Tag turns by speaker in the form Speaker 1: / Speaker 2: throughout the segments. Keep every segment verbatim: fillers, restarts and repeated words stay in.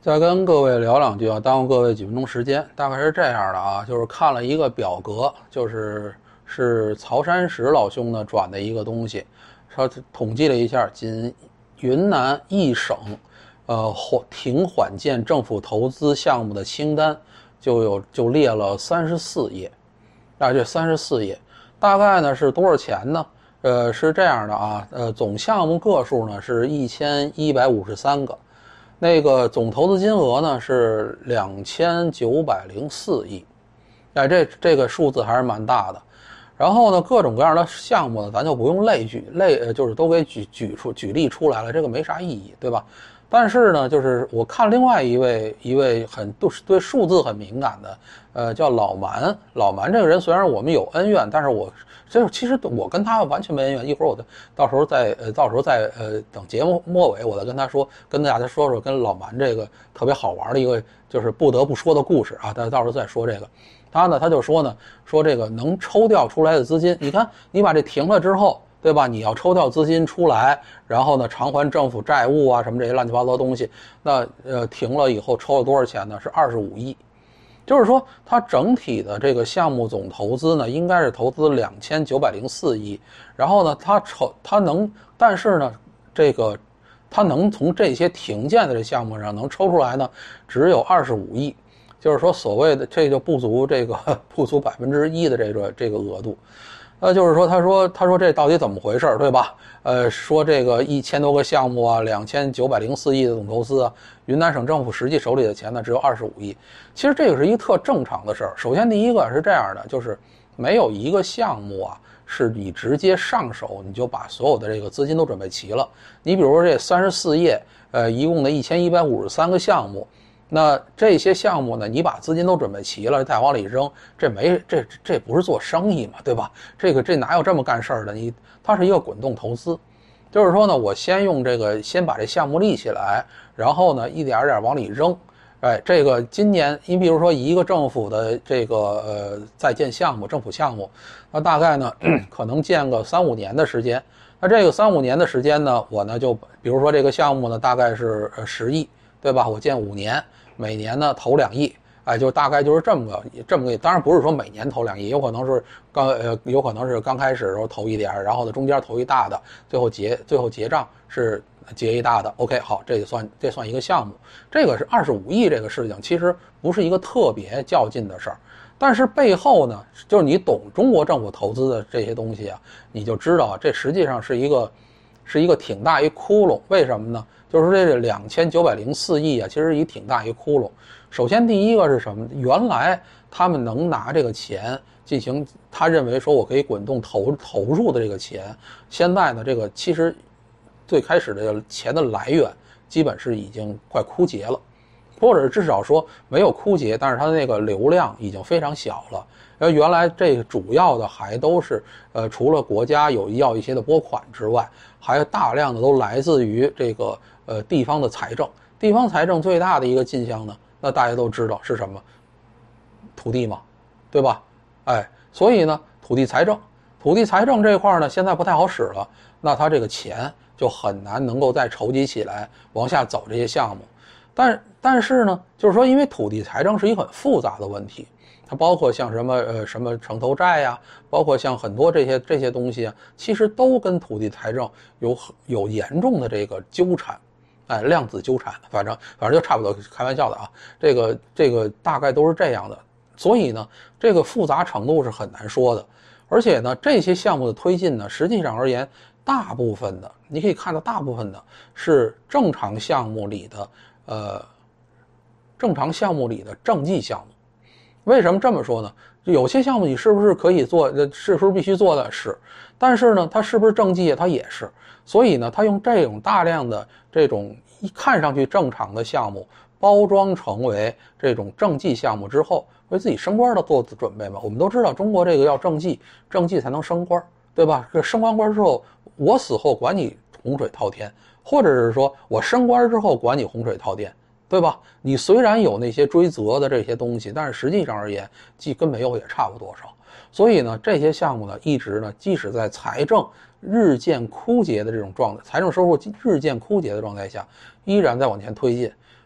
Speaker 1: 再跟各位聊两句啊，耽误各位几分钟时间。大概是这样的啊，就是看了一个表格，就是是曹山石老兄呢转的一个东西，他统计了一下，仅云南一省，呃，停缓建政府投资项目的清单，就有就列了三十四页，啊，这三十四页，大概呢是多少钱呢？呃，是这样的啊，呃，总项目个数呢是一千一百五十三个。那个总投资金额呢是两千九百零四亿，哎，这这个数字还是蛮大的。然后呢，各种各样的项目呢，咱就不用类举类，就是都给举举出举例出来了，这个没啥意义，对吧？但是呢，就是我看另外一位一位很对对数字很敏感的，呃，叫老蛮。老蛮这个人虽然我们有恩怨，但是我这其实我跟他完全没恩怨。一会儿我到时候再呃到时候再呃等节目末尾，我再跟他说，跟大家说说跟老蛮这个特别好玩的一个就是不得不说的故事啊。但到时候再说这个，他呢他就说呢说这个能抽调出来的资金，你看你把这停了之后。对吧？你要抽调资金出来，然后呢偿还政府债务啊什么这些乱七八糟的东西，那呃停了以后抽了多少钱呢？是二十五亿，就是说它整体的这个项目总投资呢应该是投资两千九百零四亿，然后呢它抽它能，但是呢这个它能从这些停建的这项目上能抽出来呢只有二十五亿，就是说所谓的这就不足这个不足百分之一的这个这个额度。呃，就是说，他说，他说这到底怎么回事，对吧？呃，说这个一千多个项目啊，两千九百零四亿的总投资啊，云南省政府实际手里的钱呢只有二十五亿。其实这个是一个特正常的事儿。首先，第一个是这样的，就是没有一个项目啊是你直接上手你就把所有的这个资金都准备齐了。你比如说这三十四页，呃，一共的一千一百五十三个项目。那这些项目呢，你把资金都准备齐了，再往里扔，这没这这不是做生意嘛，对吧？这个这哪有这么干事儿的？你它是一个滚动投资，就是说呢，我先用这个先把这项目立起来，然后呢一点点往里扔。哎，这个今年你比如说一个政府的这个呃在建项目，政府项目，那大概呢可能建个三五年的时间。那这个三五年的时间呢，我呢就比如说这个项目呢大概是呃十亿，对吧？我建五年。每年呢投两亿，哎，就大概就是这么个这么个，当然不是说每年投两亿，有可能是刚呃有可能是刚开始的时候投一点，然后呢中间投一大的，最后结最后结账是结一大的。OK， 好，这就算这算一个项目。这个是二十五亿这个事情，其实不是一个特别较劲的事儿，但是背后呢，就是你懂中国政府投资的这些东西啊，你就知道这实际上是一个是一个挺大一窟窿。为什么呢？就是这个两千九百零四亿啊，其实一挺大一窟窿。首先第一个是什么？原来他们能拿这个钱进行，他认为说我可以滚动投投入的这个钱，现在呢，这个其实最开始的钱的来源基本是已经快枯竭了，或者至少说没有枯竭，但是它的那个流量已经非常小了。而原来这个主要的还都是呃，除了国家有要一些的拨款之外，还有大量的都来自于这个呃地方的财政。地方财政最大的一个进项呢，那大家都知道是什么？土地嘛，对吧？哎，所以呢，土地财政，土地财政这块呢，现在不太好使了，那它这个钱就很难能够再筹集起来往下走这些项目。但但是呢，就是说，因为土地财政是一个很复杂的问题。它包括像什么呃什么城投债呀，包括像很多这些这些东西啊，其实都跟土地财政有有严重的这个纠缠，哎，量子纠缠，反正反正就差不多，开玩笑的啊，这个这个大概都是这样的。所以呢，这个复杂程度是很难说的。而且呢，这些项目的推进呢，实际上而言，大部分的你可以看到，大部分的是正常项目里的呃正常项目里的政绩项目。为什么这么说呢？有些项目你是不是可以做，是不是必须做的是，但是呢，它是不是政绩它也是。所以呢，它用这种大量的这种一看上去正常的项目包装成为这种政绩项目之后，为自己升官的做准备嘛。我们都知道中国这个要政绩，政绩才能升官，对吧？升完官之后，我死后管你洪水滔天，或者是说我升官之后管你洪水滔天。对吧？你虽然有那些追责的这些东西，但是实际上而言，既跟没有也差不多少。所以呢，这些项目呢，一直呢，即使在财政日渐枯竭的这种状态，财政收入日渐枯竭的状态下，依然在往前推进。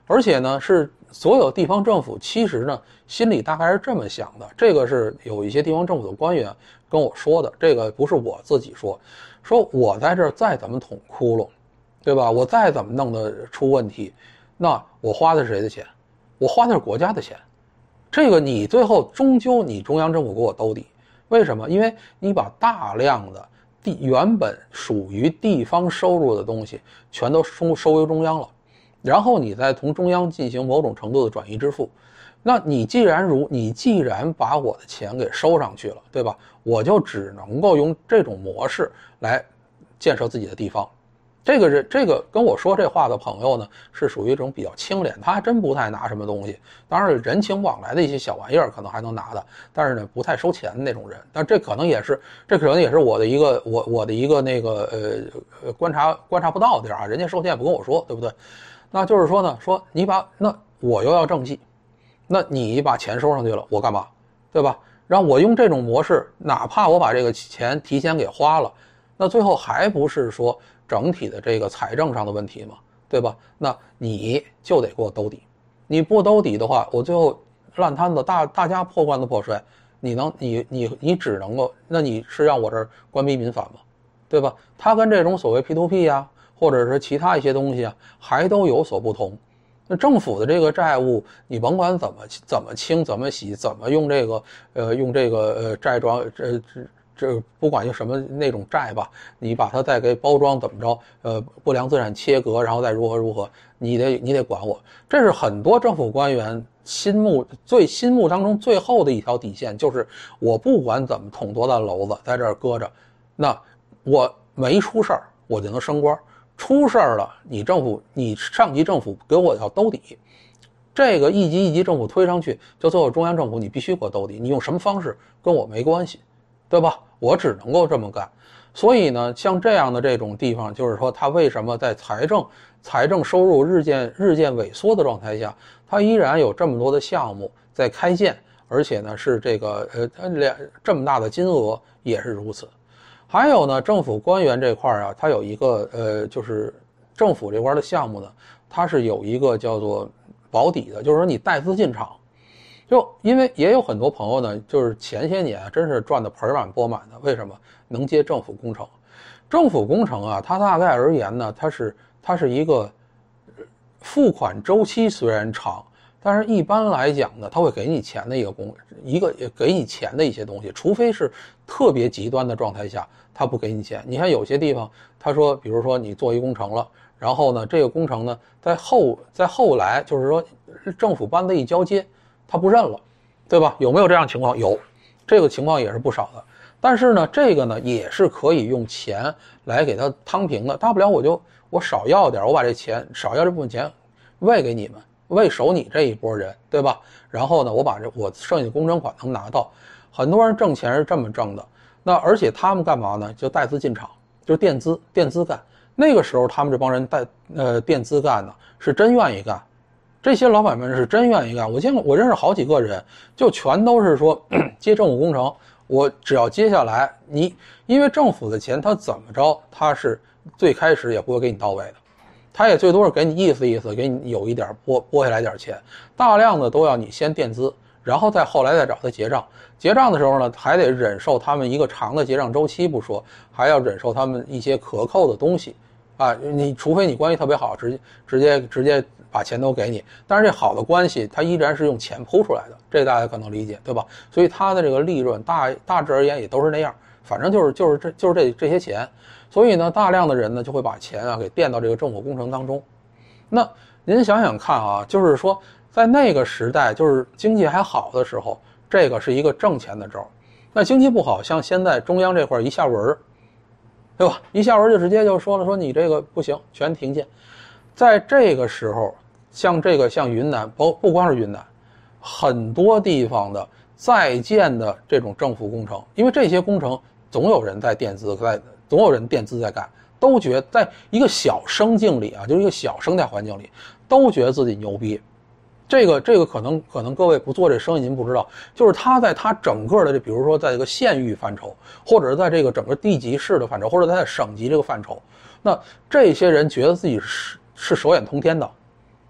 Speaker 1: 而且呢是所有地方政府其实呢心里大概是这么想的，这个是有一些地方政府的官员跟我说的，这个不是我自己说，说我在这儿再怎么捅窟窿，对吧？我再怎么弄得出问题，那我花的是谁的钱？我花的是国家的钱，这个你最后终究你中央政府给我兜底。为什么？因为你把大量的地原本属于地方收入的东西全都收收归中央了，然后你再从中央进行某种程度的转移支付。那你既然如你既然把我的钱给收上去了，对吧？我就只能够用这种模式来建设自己的地方。这个是这个跟我说这话的朋友呢，是属于一种比较清廉，他还真不太拿什么东西。当然，人情往来的一些小玩意儿可能还能拿的，但是呢，不太收钱的那种人。但这可能也是，这可能也是我的一个我我的一个那个呃观察观察不到的地儿啊。人家收钱也不跟我说，对不对？那就是说呢，说你把那我又要政绩，那你把钱收上去了，我干嘛？对吧？让我用这种模式，哪怕我把这个钱提前给花了，那最后还不是说整体的这个财政上的问题嘛，对吧？那你就得给我兜底，你不兜底的话，我最后烂摊子，大大家破罐子破摔，你能你你你只能够，那你是让我这儿官逼民反吗？对吧？它跟这种所谓 P to P 啊，或者是其他一些东西啊，还都有所不同。那政府的这个债务，你甭管怎么怎么清、怎么洗、怎么用这个呃用这个呃债装这这这不管用什么那种债吧，你把它再给包装怎么着，呃不良资产切割，然后再如何如何，你得你得管我。这是很多政府官员心目最心目当中最后的一条底线，就是我不管怎么捅多大篓子在这儿搁着，那我没出事儿我就能升官。出事儿了，你政府，你上级政府给我要兜底，这个一级一级政府推上去，就最后中央政府你必须给我兜底，你用什么方式跟我没关系，对吧？我只能够这么干。所以呢，像这样的这种地方，就是说它为什么在财政财政收入日渐日渐萎缩的状态下，它依然有这么多的项目在开建，而且呢是这个呃两这么大的金额也是如此。还有呢，政府官员这块啊，它有一个呃，就是政府这块的项目呢，它是有一个叫做保底的，就是说你带资进场。就因为也有很多朋友呢，就是前些年啊，真是赚得盆满钵满的。为什么？能接政府工程。政府工程啊，它大概而言呢，它是它是一个付款周期虽然长，但是一般来讲呢，他会给你钱的一个工一个给你钱的一些东西，除非是特别极端的状态下，他不给你钱。你看有些地方，他说，比如说你做一工程了，然后呢，这个工程呢，在后在后来就是说政府班子一交接，他不认了，对吧？有没有这样情况？有，这个情况也是不少的。但是呢，这个呢也是可以用钱来给他摊平的，大不了我就我少要点，我把这钱少要这部分钱喂给你们。为守你这一波人，对吧？然后呢，我把这我剩下的工程款能拿到。很多人挣钱是这么挣的，那而且他们干嘛呢？就带资进场，就是垫资，垫资干。那个时候他们这帮人带呃垫资干呢，是真愿意干。这些老板们是真愿意干。我见过，我认识好几个人，就全都是说接政府工程，我只要接下来你，因为政府的钱他怎么着，他是最开始也不会给你到位的。他也最多是给你意思意思，给你有一点拨拨下来点钱，大量的都要你先垫资，然后再后来再找他结账。结账的时候呢，还得忍受他们一个长的结账周期不说，还要忍受他们一些克扣的东西啊。你除非你关系特别好，直接直接直接把钱都给你，但是这好的关系，它依然是用钱铺出来的，这大家可能理解，对吧？所以它的这个利润大大致而言也都是那样，反正就是就是这就是这这些钱。所以呢，大量的人呢就会把钱啊给垫到这个政府工程当中。那您想想看啊，就是说在那个时代，就是经济还好的时候，这个是一个挣钱的招。那经济不好，像现在中央这块一下文，对吧？一下文就直接就说了，说你这个不行，全停建。在这个时候，像这个像云南，不不光是云南，很多地方的在建的这种政府工程，因为这些工程总有人在垫资在。总有人垫资在干，都觉得在一个小生境里啊，就是一个小生态环境里，都觉得自己牛逼。这个这个可能可能各位不做这生意您不知道，就是他在他整个的这，比如说在这个县域范畴，或者是在这个整个地级市的范畴，或者在省级这个范畴，那这些人觉得自己是是手眼通天的，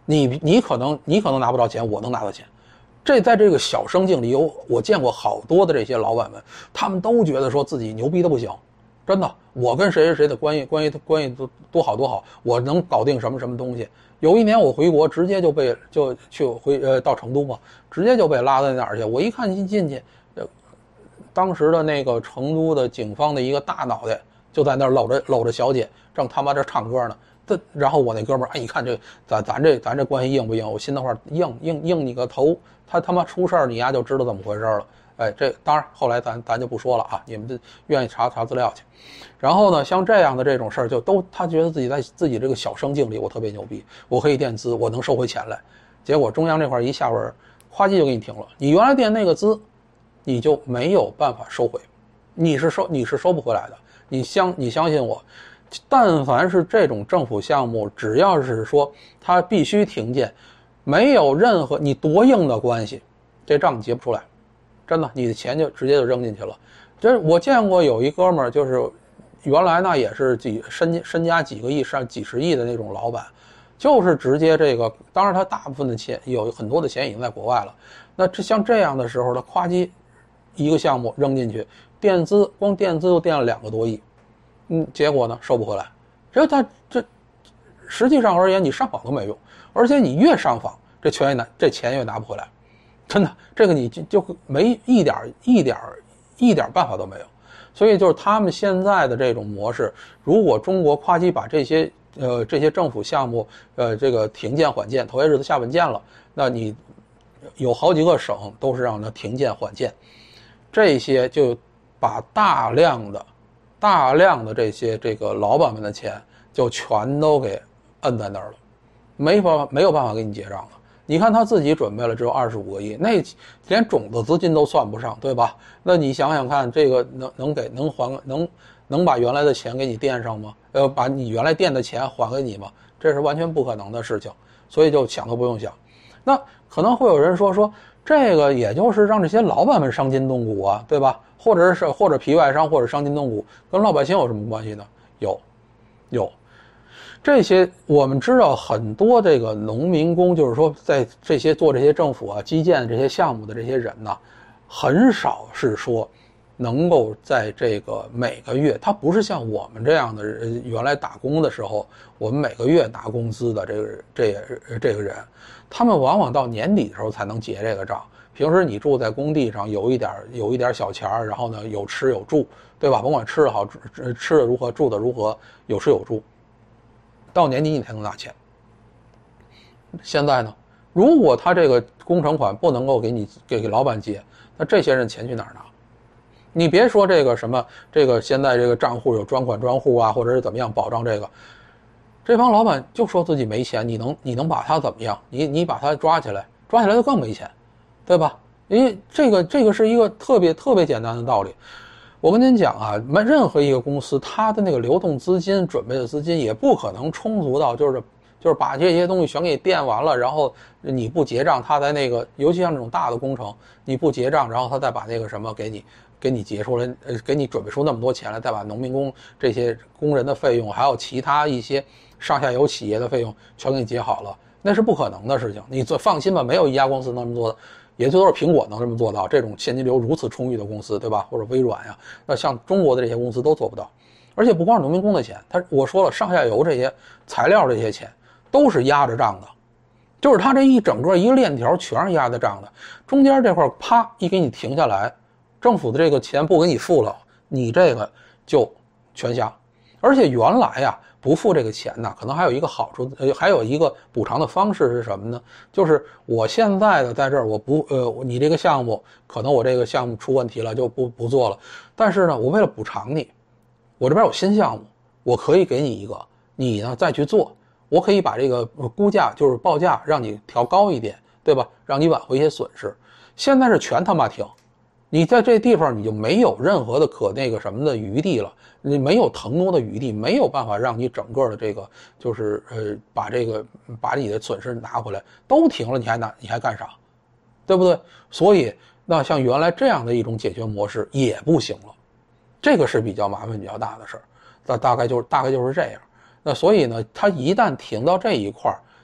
Speaker 1: 你你可能你可能拿不着钱，我能拿到钱。这在这个小生境里有我见过好多的这些老板们，他们都觉得说自己牛逼的不行，真的，我跟谁谁谁的关系关系关系多多好多好，我能搞定什么什么东西。有一年我回国，直接就被就去回呃到成都嘛，直接就被拉到那哪儿去。我一看一进去，呃，当时的那个成都的警方的一个大脑袋就在那儿搂着搂着小姐，正他妈这唱歌呢。这然后我那哥们儿，哎，一看这咱咱这咱这关系硬不硬？我心的话硬硬硬你个头！他他妈出事儿，你丫就知道怎么回事了。哎，这当然后来咱咱就不说了啊，你们就愿意查查资料去。然后呢，像这样的这种事儿，就都他觉得自己在自己这个小生境里，我特别牛逼，我可以垫资，我能收回钱来。结果中央这块一下文，夸叽就给你停了。你原来垫那个资，你就没有办法收回，你是收你是收不回来的。你相你相信我。但凡是这种政府项目，只要是说它必须停建，没有任何你多硬的关系，这账结不出来，真的，你的钱就直接就扔进去了。这我见过有一哥们儿，就是原来呢也是几身身家几个亿上几十亿的那种老板，就是直接这个，当然他大部分的钱有很多的钱已经在国外了。那这像这样的时候，他夸叽一个项目扔进去，垫资光垫资就垫了两个多亿。嗯，结果呢收不回来，这他这实际上而言，你上访都没用，而且你越上访，这钱越拿这钱越拿不回来，真的，这个你就就没一点一点一点办法都没有。所以就是他们现在的这种模式，如果中国夸叽把这些呃这些政府项目呃这个停建缓建，头些日子下稳建了，那你有好几个省都是让它停建缓建，这些就把大量的。大量的这些这个老板们的钱就全都给摁在那儿了，没法没有办法给你结账了。你看他自己准备了只有二十五个亿，那连种子资金都算不上，对吧？那你想想看，这个能能给能还能能把原来的钱给你垫上吗？呃，把你原来垫的钱还给你吗？这是完全不可能的事情，所以就想都不用想。那可能会有人说说。这个也就是让这些老板们伤筋动骨啊，对吧？或者是或者皮外伤，或者伤筋动骨，跟老百姓有什么关系呢？有，有。这些我们知道很多这个农民工，就是说在这些做这些政府啊基建这些项目的这些人呢，很少是说能够在这个每个月，他不是像我们这样的人，原来打工的时候，我们每个月拿工资的这个这这个人。他们往往到年底的时候才能结这个账。平时你住在工地上，有一点有一点小钱儿，然后呢有吃有住，对吧？甭管吃的好，吃的如何，住的如何，有吃有住。到年底你才能拿钱。现在呢，如果他这个工程款不能够给你给给老板结，那这些人钱去哪儿拿？你别说这个什么，这个现在这个账户有专款专户啊，或者是怎么样保障这个。这帮老板就说自己没钱，你能你能把他怎么样？你你把他抓起来，抓起来就更没钱，对吧？因为这个这个是一个特别特别简单的道理。我跟您讲啊，没任何一个公司，它的那个流动资金准备的资金也不可能充足到就是就是把这些东西全给垫完了，然后你不结账，他在那个尤其像这种大的工程，你不结账，然后他再把那个什么给你。给你结出来，呃，给你准备出那么多钱来，再把农民工这些工人的费用，还有其他一些上下游企业的费用全给你结好了，那是不可能的事情。你做放心吧，没有一家公司能这么做的，也最多是苹果能这么做到。这种现金流如此充裕的公司，对吧？或者微软呀，那像中国的这些公司都做不到。而且不光是农民工的钱，他我说了，上下游这些材料这些钱都是压着账的，就是他这一整个一个链条全是压着账的，中间这块啪一给你停下来。政府的这个钱不给你付了，你这个就全瞎。而且原来呀，不付这个钱呢，可能还有一个好处，呃，还有一个补偿的方式是什么呢？就是我现在的在这儿，我不，呃，你这个项目可能我这个项目出问题了，就不不做了。但是呢，我为了补偿你，我这边有新项目，我可以给你一个，你呢再去做，我可以把这个估价就是报价让你调高一点，对吧？让你挽回一些损失。现在是全他妈停。你在这地方你就没有任何的可那个什么的余地了，你没有腾挪的余地，没有办法让你整个的这个就是呃把这个把你的损失拿回来，都停了，你还拿你还干啥？对不对？所以那像原来这样的一种解决模式也不行了，这个是比较麻烦比较大的事儿。那大概就是大概就是这样。那所以呢，它一旦停到这一块儿，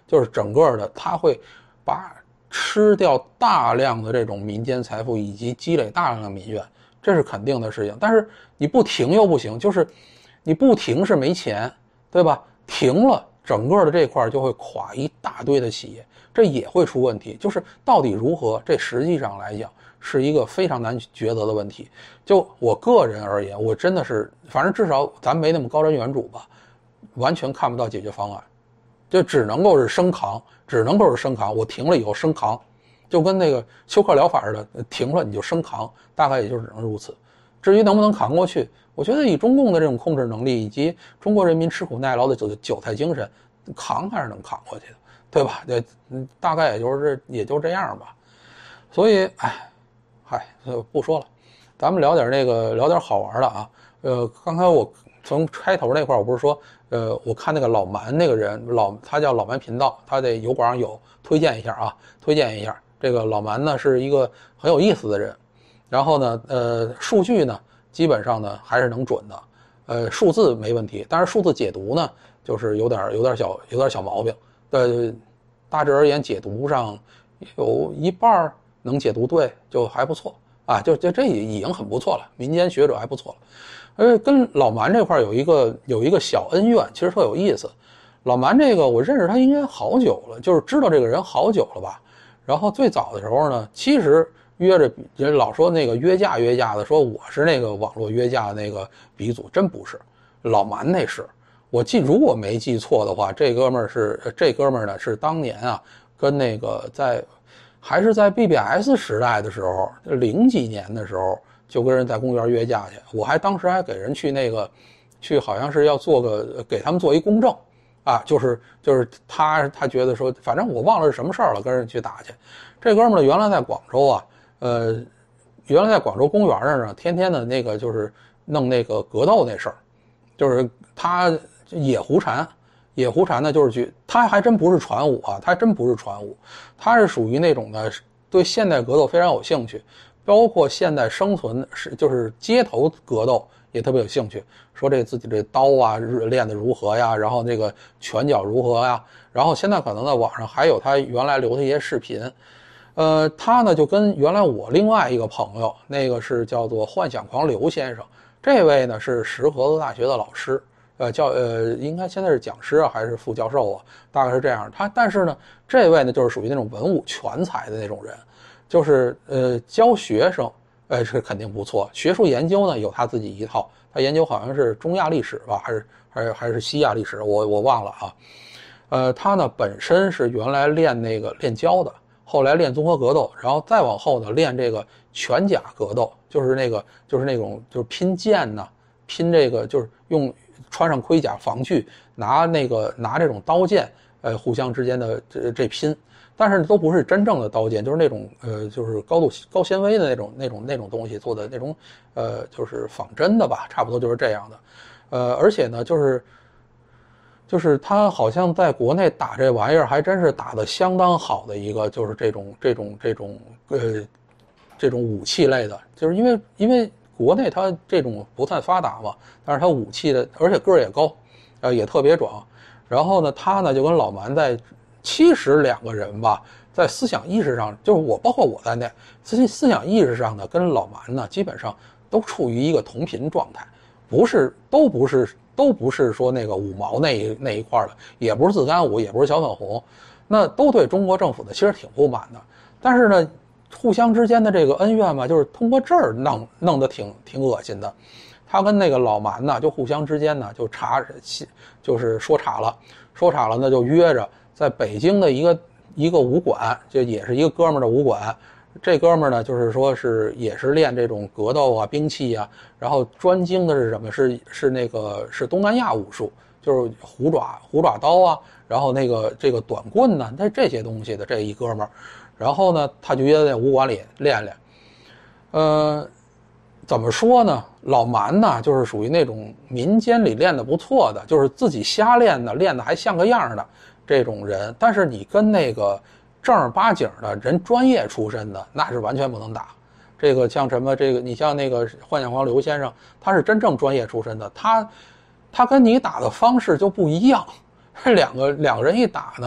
Speaker 1: 就是整个的他会把吃掉大量的这种民间财富以及积累大量的民怨，这是肯定的事情。但是你不停又不行，就是你不停是没钱，对吧？停了，整个的这块就会垮一大堆的企业，这也会出问题。就是到底如何，这实际上来讲是一个非常难抉择的问题。就我个人而言，我真的是，反正至少咱没那么高瞻远瞩吧，完全看不到解决方案，就只能够是生扛，只能够是生扛。我停了以后生扛，就跟那个休克疗法似的，停了你就生扛，大概也就只能如此。至于能不能扛过去，我觉得以中共的这种控制能力以及中国人民吃苦耐劳的韭菜精神，扛还是能扛过去的，对吧？对，大概也就是也就这样吧。所以，哎，嗨，不说了，咱们聊点那个，聊点好玩的啊。呃，刚才我从开头那块，我不是说，呃，我看那个老蛮那个人，老他叫老蛮频道，他在油管上有推荐一下啊，推荐一下。这个老蛮呢是一个很有意思的人。然后呢，呃，数据呢，基本上呢还是能准的，呃，数字没问题，但是数字解读呢，就是有点有点小有点小毛病。呃，大致而言，解读上有一半能解读对，就还不错啊，就就这已经很不错了，民间学者还不错了。呃，跟老蛮这块有一个有一个小恩怨，其实特有意思。老蛮这个我认识他应该好久了，就是知道这个人好久了吧。然后最早的时候呢，其实约着人老说那个约架约架的，说我是那个网络约架的那个鼻祖，真不是，老蛮那是。我记如果没记错的话，这哥们儿是这哥们儿呢是当年啊跟那个在还是在 B B S 时代的时候，零几年的时候就跟人在公园约架去。我还当时还给人去那个去好像是要做个给他们做一公证啊，就是就是他他觉得说，反正我忘了是什么事儿了，跟人去打去。这哥们儿原来在广州啊。呃，原来在广州公园上呢，天天的那个就是弄那个格斗那事儿，就是他野狐禅，野狐禅呢就是去，他还真不是传武啊，他还真不是传武，他是属于那种的对现代格斗非常有兴趣，包括现代生存是就是街头格斗也特别有兴趣，说这自己这刀啊练得如何呀，然后这个拳脚如何呀，然后现在可能在网上还有他原来留的一些视频。呃，他呢就跟原来我另外一个朋友，那个是叫做幻想狂刘先生，这位呢是石河子大学的老师，呃教呃应该现在是讲师啊还是副教授啊，大概是这样。他但是呢，这位呢就是属于那种文武全才的那种人，就是呃教学生，呃是肯定不错，学术研究呢有他自己一套，他研究好像是中亚历史吧，还是还是还是西亚历史，我我忘了啊。呃，他呢本身是原来练那个练教的。后来练综合格斗，然后再往后呢练这个拳甲格斗，就是那个就是那种就是拼剑呢，拼这个就是用穿上盔甲防具，拿那个拿这种刀剑，呃，互相之间的这这拼，但是都不是真正的刀剑，就是那种呃就是高度高纤维的那种那种那种东西做的那种呃就是仿真的吧，差不多就是这样的，呃，而且呢就是。就是他好像在国内打这玩意儿还真是打得相当好的一个，就是这种这种这种呃这种武器类的，就是因为因为国内它这种不太发达嘛，但是它武器的而且个儿也高，呃也特别壮。然后呢，他呢就跟老蛮在其实两个人吧，在思想意识上，就是我包括我在内，思思想意识上呢跟老蛮呢基本上都处于一个同频状态，不是都不是。都不是说那个五毛那一那一块的，也不是自干五，也不是小粉红，那都对中国政府呢其实挺不满的。但是呢，互相之间的这个恩怨嘛，就是通过这儿弄弄得挺挺恶心的。他跟那个老蛮呢，就互相之间呢就查，就是说岔了，说岔了呢就约着在北京的一个一个武馆，就也是一个哥们儿的武馆。这哥们儿呢，就是说是也是练这种格斗啊、兵器啊，然后专精的是什么？是是那个是东南亚武术，就是虎爪虎爪刀啊，然后那个这个短棍呢，这这些东西的这一哥们儿，然后呢，他就约在那武馆里练练。呃，怎么说呢？老蛮呢，就是属于那种民间里练得不错的，就是自己瞎练的，练得还像个样的这种人。但是你跟那个正儿八经的人专业出身的那是完全不能打。这个像什么这个你像那个幻想狂刘先生，他是真正专业出身的，他他跟你打的方式就不一样。这两个两个人一打呢，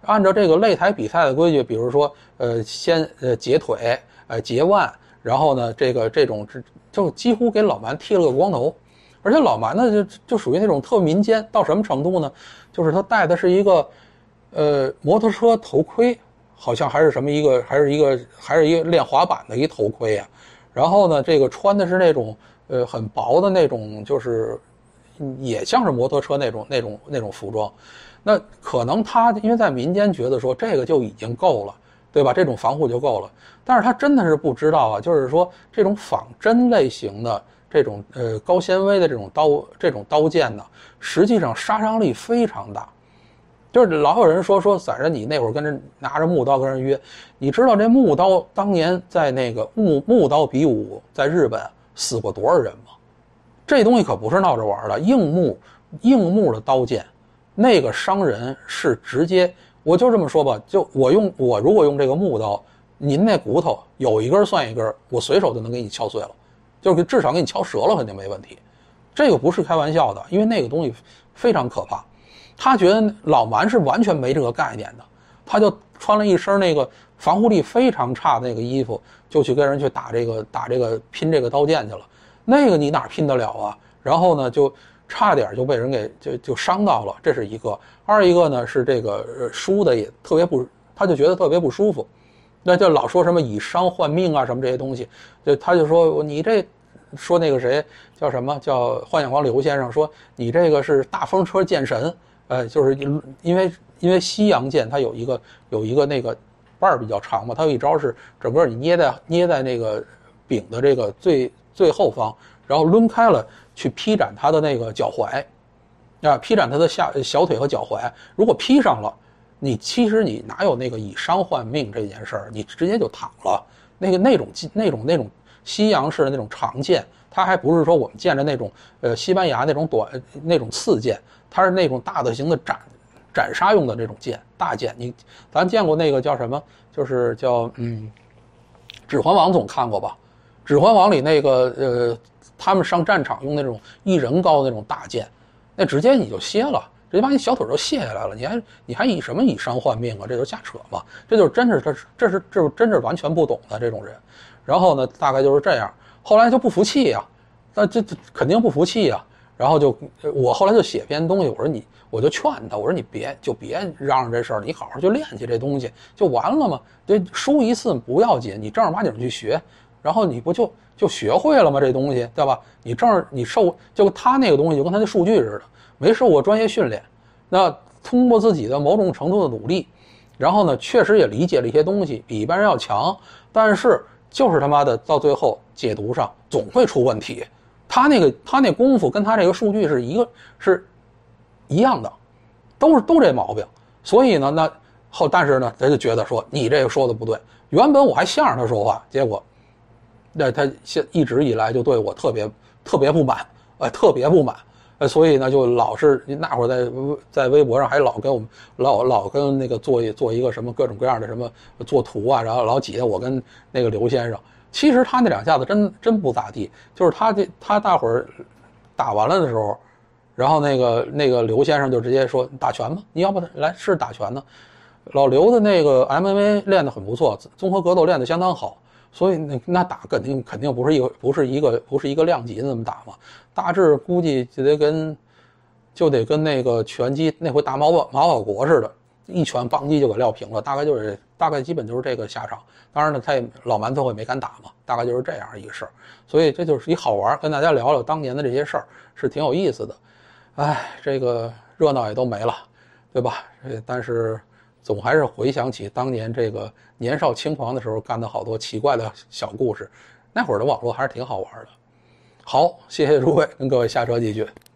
Speaker 1: 按照这个擂台比赛的规矩，比如说呃先呃截腿，呃截腕，然后呢这个这种就几乎给老蛮剃了个光头。而且老蛮呢就就属于那种特民间，到什么程度呢？就是他戴的是一个呃摩托车头盔，好像还是什么一个还是一个还是一个练滑板的一头盔啊。然后呢这个穿的是那种呃很薄的那种，就是也像是摩托车那种那种那种服装。那可能他因为在民间觉得说这个就已经够了，对吧？这种防护就够了。但是他真的是不知道啊，就是说这种仿真类型的这种呃高纤维的这种刀这种刀剑呢，实际上杀伤力非常大。就是老有人说说载着你那会儿跟人拿着木刀跟人约，你知道这木刀当年在那个木木刀比武在日本死过多少人吗？这东西可不是闹着玩的，硬木硬木的刀剑，那个伤人是直接，我就这么说吧，就我用我如果用这个木刀，您那骨头有一根算一根，我随手就能给你敲碎了，就是至少给你敲折了肯定没问题。这个不是开玩笑的，因为那个东西非常可怕。他觉得老蛮是完全没这个概念的，他就穿了一身那个防护力非常差的那个衣服，就去跟人去打这个打这个拼这个刀剑去了。那个你哪拼得了啊？然后呢，就差点就被人给就就伤到了，这是一个。二一个呢是这个输的也特别不，他就觉得特别不舒服，那就老说什么以伤换命啊什么这些东西，就他就说你这。说那个谁叫什么叫幻想王刘先生说你这个是大风车剑神，呃，就是因为因为西洋剑它有一个有一个那个把儿比较长嘛，它有一招是整个你捏在捏在那个柄的这个最最后方，然后抡开了去劈斩它的那个脚踝，啊，劈斩它的下小腿和脚踝。如果劈上了，你其实你哪有那个以伤换命这件事儿，你直接就躺了。那个那种那种那种。西洋式的那种长剑，它还不是说我们见着那种呃西班牙那种短那种刺剑，它是那种大的型的斩斩杀用的这种剑大剑。你咱见过那个叫什么？就是叫嗯，《指环王》总看过吧？《指环王》里那个呃，他们上战场用那种一人高的那种大剑，那直接你就歇了，直接把你小腿都卸下来了。你还你还以什么以伤换命啊？这就瞎扯嘛！这就是真是这这是这真是完全不懂的这种人。然后呢，大概就是这样。后来就不服气呀、啊，那这这肯定不服气呀、啊。然后就我后来就写篇东西，我说你，我就劝他，我说你别就别嚷嚷这事儿，你好好去练去这东西就完了嘛。这输一次不要紧，你正儿八经去学，然后你不就就学会了吗？这东西对吧？你正儿你受就他那个东西就跟他的数据似的，没受过专业训练，那通过自己的某种程度的努力，然后呢，确实也理解了一些东西，比一般人要强，但是。就是他妈的到最后解读上总会出问题，他那个他那功夫跟他这个数据是一个是一样的，都是都这毛病。所以呢，那后但是呢，他就觉得说你这个说的不对。原本我还向着他说话，结果那他现一直以来就对我特别特别不满，呃，特别不满。呃，所以呢，就老是那会儿在在微博上还老跟我们老老跟那个做做一个什么各种各样的什么做图啊，然后老挤得我跟那个刘先生。其实他那两下子真真不咋地，就是他这他大伙儿打完了的时候，然后那个那个刘先生就直接说打拳吧，你要不来是打拳呢？老刘的那个 M M A 练得很不错，综合格斗练得相当好。所以那那打肯定肯定不是一个不是一个不是一个量级的那么打嘛，大致估计就得跟就得跟那个拳击那回打马保马保国似的，一拳邦击就给撂平了，大概就是大概基本就是这个下场。当然了，他也老蛮头也没敢打嘛，大概就是这样一个事儿。所以这就是一好玩，跟大家聊聊当年的这些事儿是挺有意思的。哎，这个热闹也都没了，对吧？但是。总还是回想起当年这个年少轻狂的时候干的好多奇怪的小故事，那会儿的网络还是挺好玩的。好，谢谢诸位，跟各位瞎扯几句。